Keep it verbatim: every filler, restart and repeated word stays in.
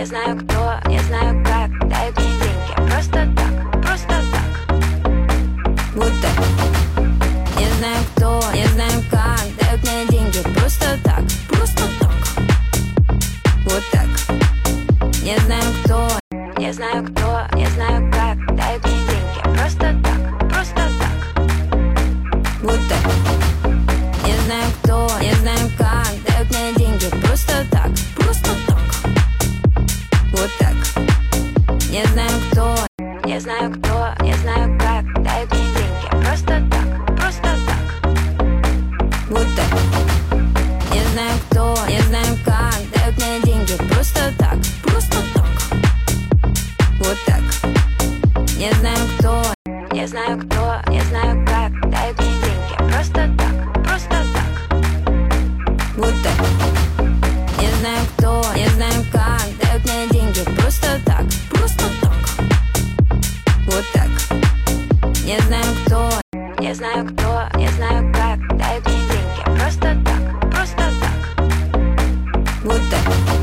не знаю кто, не знаю как, дают мне деньги просто так, просто так. Вот так. Не знаю кто, не знаю как, дают мне деньги просто так, просто так. Вот так. Не знаю кто, не знаю кто, не знаю как, дают мне деньги просто так, просто так. Вот так. Не знаю кто, не знаю как, дают мне деньги просто так, просто так. Вот так. Не знаю кто, не знаю кто, не знаю как, дают мне деньги просто так, просто так. Вот так. Не знаю кто, не знаю как, дают мне деньги просто так, просто так. Вот так. Не знаю кто, не знаю кто, не знаю как, дают мне деньги просто так, просто так. Вот так. Не знаю кто, не знаю как, дают мне деньги просто так, просто так. Вот так. Не знаю кто, не знаю кто,